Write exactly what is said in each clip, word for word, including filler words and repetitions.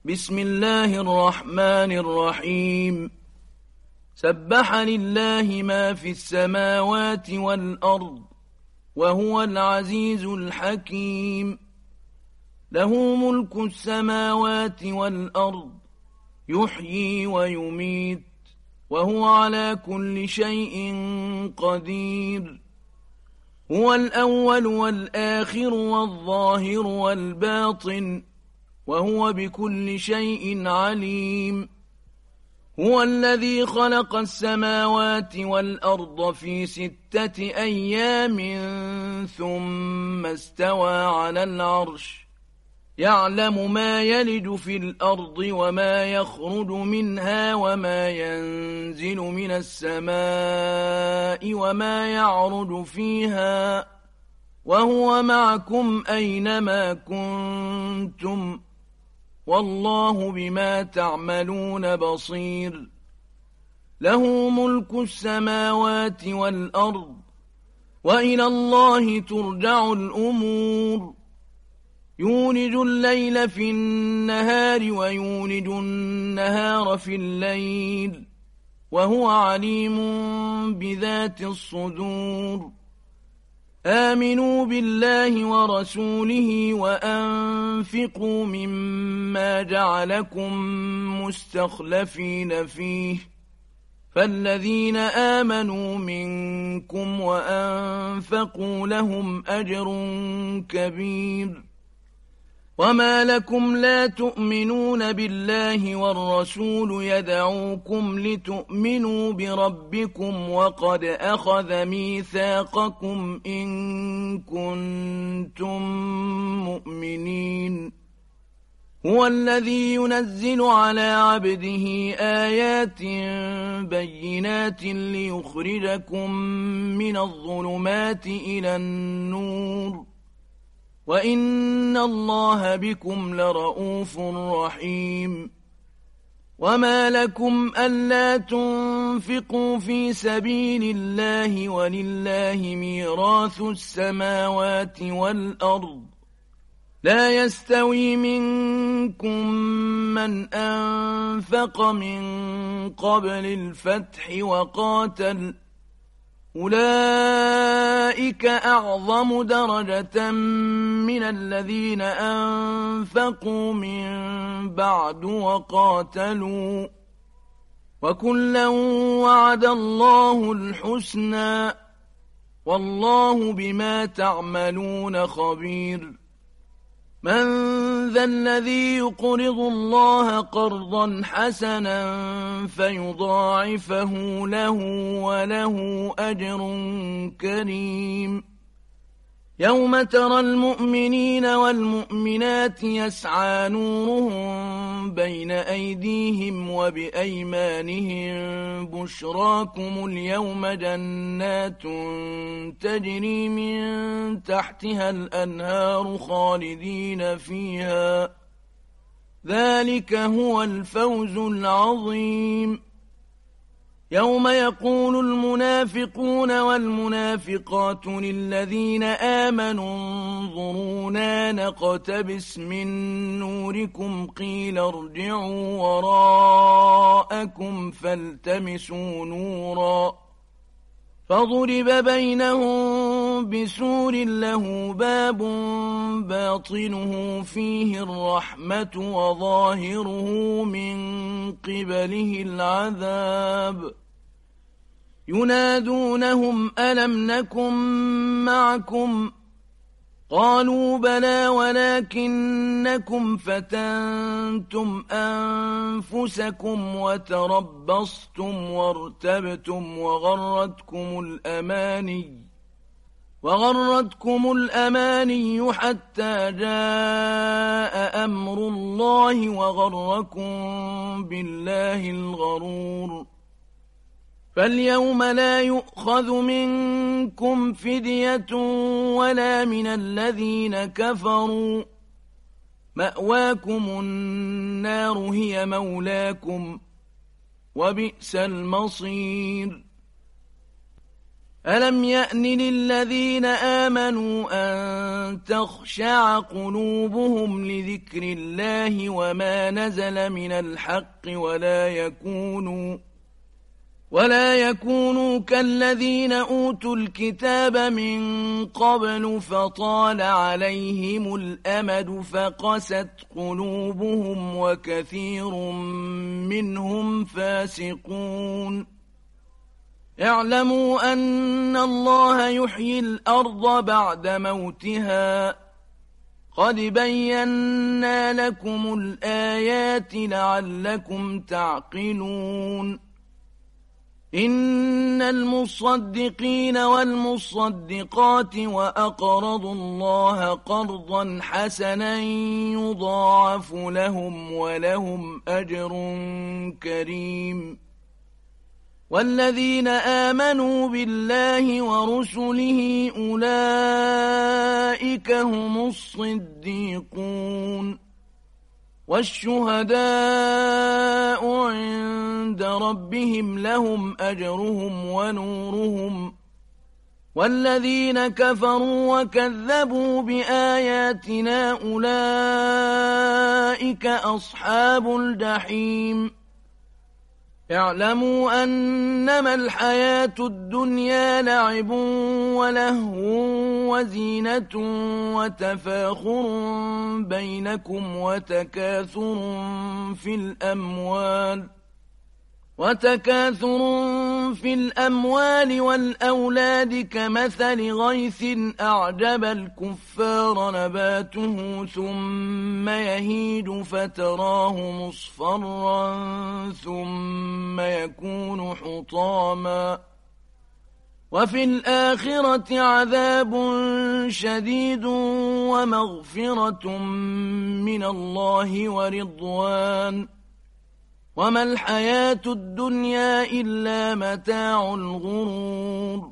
بسم الله الرحمن الرحيم سبح لله ما في السماوات والأرض وهو العزيز الحكيم له ملك السماوات والأرض يحيي ويميت وهو على كل شيء قدير هو الأول والآخر والظاهر والباطن وهو بكل شيء عليم هو الذي خلق السماوات والأرض في ستة أيام ثم استوى على العرش يعلم ما يلج في الأرض وما يخرج منها وما ينزل من السماء وما يعرج فيها وهو معكم أينما كنتم والله بما تعملون بصير له ملك السماوات والأرض وإلى الله ترجع الأمور يولج الليل في النهار ويولج النهار في الليل وهو عليم بذات الصدور آمنوا بالله ورسوله وأنفقوا مما جعلكم مستخلفين فيه فالذين آمنوا منكم وأنفقوا لهم أجر كبير وما لكم لا تؤمنون بالله والرسول يدعوكم لتؤمنوا بربكم وقد أخذ ميثاقكم إن كنتم مؤمنين هو الذي ينزل على عبده آيات بينات ليخرجكم من الظلمات إلى النور وإن الله بكم لرؤوف رحيم وما لكم ألا تنفقوا في سبيل الله ولله ميراث السماوات والأرض لا يستوي منكم من أنفق من قبل الفتح وقاتل أولئك أعظم درجة من الذين أنفقوا من بعد وقاتلوا وكلا وعد الله الحسنى والله بما تعملون خبير من ذا الذي يقرض الله قرضا حسنا فيضاعفه له وله أجر كريم يوم ترى المؤمنين والمؤمنات يسعى نورهم بين أيديهم وبأيمانهم بشراكم اليوم جنات تجري من تحتها الأنهار خالدين فيها ذلك هو الفوز العظيم يوم يقول المنافقون والمنافقات للذين آمنوا انظرونا نقتبس من نوركم قيل ارجعوا وراءكم فالتمسوا نورا فضرب بينهم بسور له باب باطنه فيه الرحمة وظاهره من قبله العذاب ينادونهم ألم نكن معكم قالوا بلى ولكنكم فتنتم أنفسكم وتربصتم وارتبتم وغرتكم الأماني وغرتكم الأماني حتى جاء أمر الله وغركم بالله الغرور فاليوم لا يؤخذ منكم فدية ولا من الذين كفروا مأواكم النار هي مولاكم وبئس المصير ألم يأن للذين آمنوا أن تخشع قلوبهم لذكر الله وما نزل من الحق ولا يكونوا ولا يكونوا كالذين أوتوا الكتاب من قبل فطال عليهم الأمد فقست قلوبهم وكثير منهم فاسقون اعلموا أن الله يحيي الأرض بعد موتها قد بينا لكم الآيات لعلكم تعقلون إن المصدقين والمصدقات وأقرضوا الله قرضا حسنا يضاعف لهم ولهم أجر كريم والذين آمنوا بالله ورسله أولئك هم الصديقون والشهداء عند ربهم لهم أجرهم ونورهم والذين كفروا وكذبوا بآياتنا أولئك أصحاب الجحيم اعلموا أنما الحياة الدنيا لعب ولهو وزينة وتفاخر بينكم وتكاثر في الأموال وتكاثر في الأموال والأولاد كمثل غيث أعجب الكفار نباته ثم يهيج فتراه مصفرا ثم يكون حطاما وفي الآخرة عذاب شديد ومغفرة من الله ورضوان وما الحياة الدنيا إلا متاع الغرور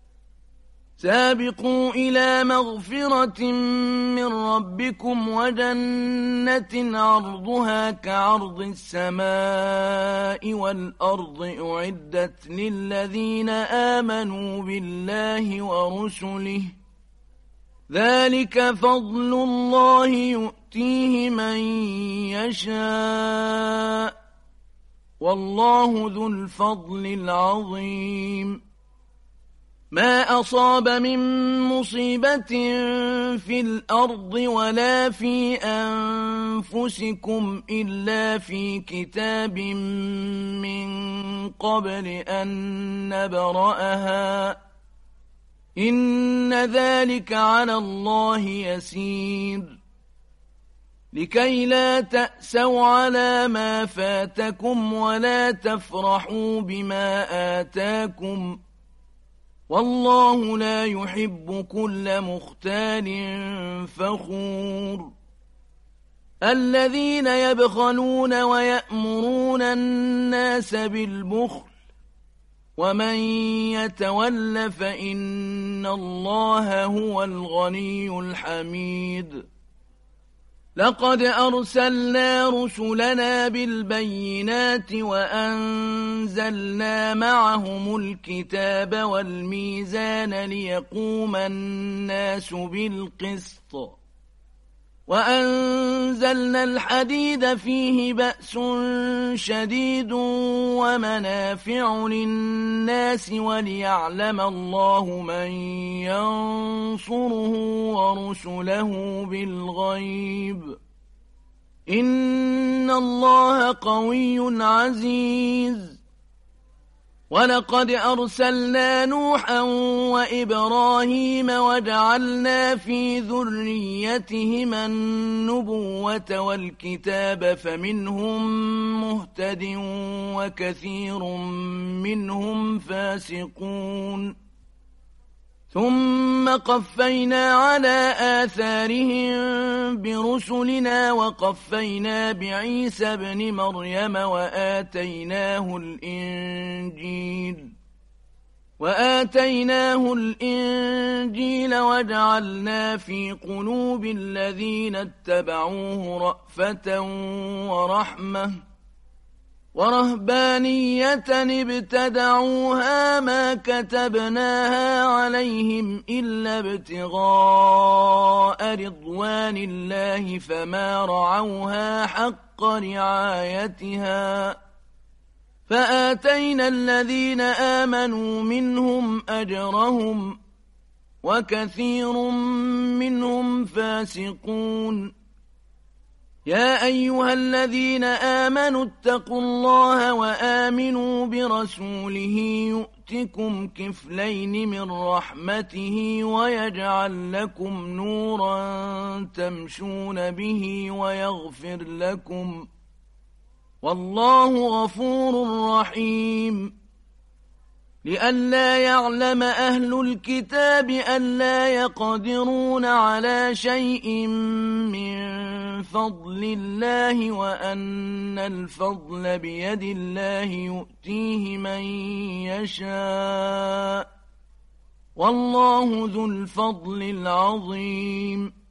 سابقوا إلى مغفرة من ربكم وجنة عرضها كعرض السماء والأرض أعدت للذين آمنوا بالله ورسله ذلك فضل الله يؤتيه من يشاء والله ذو الفضل العظيم ما أصاب من مصيبة في الأرض ولا في أنفسكم إلا في كتاب من قبل أن نبرأها إن ذلك على الله يسير لكي لا تأسوا على ما فاتكم ولا تفرحوا بما آتاكم والله لا يحب كل مختال فخور الذين يبخلون ويأمرون الناس بالبخل ومن يتول فإن الله هو الغني الحميد لقد أرسلنا رسلنا بالبينات وأنزلنا معهم الكتاب والميزان ليقوم الناس بالقسط وأنزلنا الحديد فيه بأس شديد ومنافع للناس وليعلم الله من ينصره ورسله بالغيب إن الله قوي عزيز ولقد أرسلنا نوحا وإبراهيم وجعلنا في ذريتهما النبوة والكتاب فمنهم مهتد وكثير منهم فاسقون ثم قفينا على آثارهم برسلنا وقفينا بعيسى ابن مريم وآتيناه الإنجيل وآتيناه الإنجيل وجعلنا في قلوب الذين اتبعوه رأفة ورحمة ورهبانية ابتدعوها ما كتبناها عليهم إلا ابتغاء رضوان الله فما رعوها حق رعايتها فآتينا الذين آمنوا منهم أجرهم وكثير منهم فاسقون يا أيها الذين آمنوا اتقوا الله وآمنوا برسوله يؤتكم كفلين من رحمته ويجعل لكم نورا تمشون به ويغفر لكم والله غفور رحيم لئلا يعلم أهل الكتاب ألا يقدرون على شيء من فضل الله وأن الفضل بيد الله يؤتيه من يشاء والله ذو الفضل العظيم